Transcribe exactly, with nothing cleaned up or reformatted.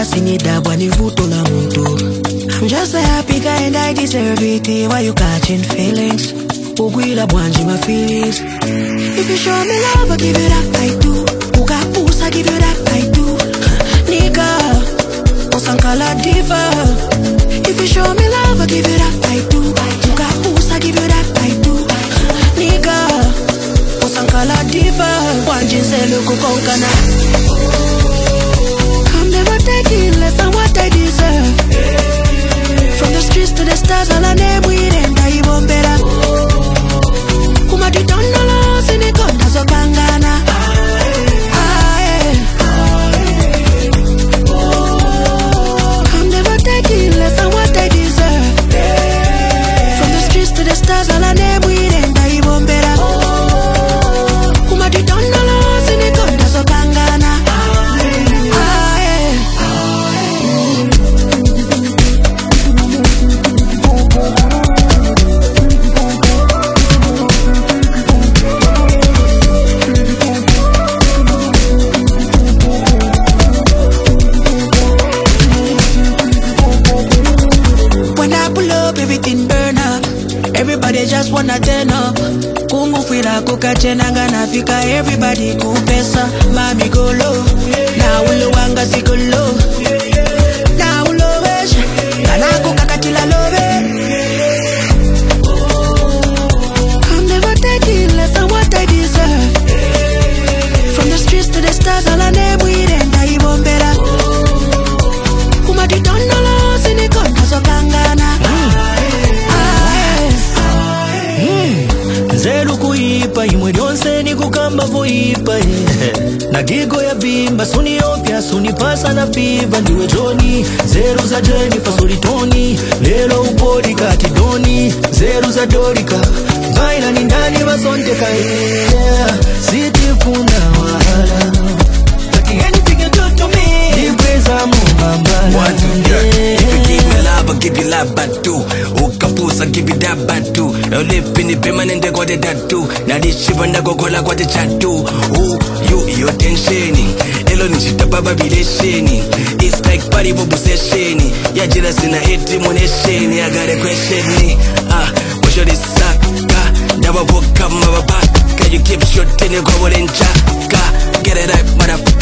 Wanga sinidabwa ni vuto la mtu. I'm just a happy guy and I deserve it. Why you catching feelings? Ugwila bwanji my feelings. If you show me love, I give it up, I do. Uga pusa, give it up, I do. Nigga, osankala diva. If you show me love, I give it up, I do. Uga pusa, give it up, I do. Nigga, osankala diva. Bwanji nzelu kukonkana. I'm never taking less than what I deserve. From the streets to the stars, all I name with and I even better. Kuma di tonolo, sinikonda so kangana. I'm never taking less than what I deserve. From the streets to the stars, all I name with and I even better. Kuma di tonolo, sinikonda so kangana. Everything burn up. Everybody just wanna turn up. Kungu fila kukachenanga nafika. Everybody kupesa. Mami go low. Na ulo wanga siko low. Na ulo wesh. Kana kukakatila lobe. I'm never taking less than what I deserve. From the streets to the stars, all I name with and I even better. Kuma di tonolo, sinikonda so kangana. Zelu kuipa, imwe yonse ni kukamba voipa. Na gigo ya bimba, suni opya, suni pasa na fiva. Ndiwe Johnny, zeru za Jennifer, suri Tony. Lelo upodi katidoni, zeru za Dorika. Vaina ni ndani wasonte kaea. Siti funda wala Taki anything you do to me Nipeza mumambala What you get? If you give me love, I'll give you love back too. Ukapusa, give you that back too. Now live in the permanent, got it that too. Now this ship and I go gola got the chat too. Oh, you, your tension. Elo nishita baba bilesheni. It's like party bobu sesheni. Ya jira sina hiti monesheni. I got a question. Ah, what's your disaka? Never woke up, my back. You keep shooting, you go in chaka. Get it up, motherfucker.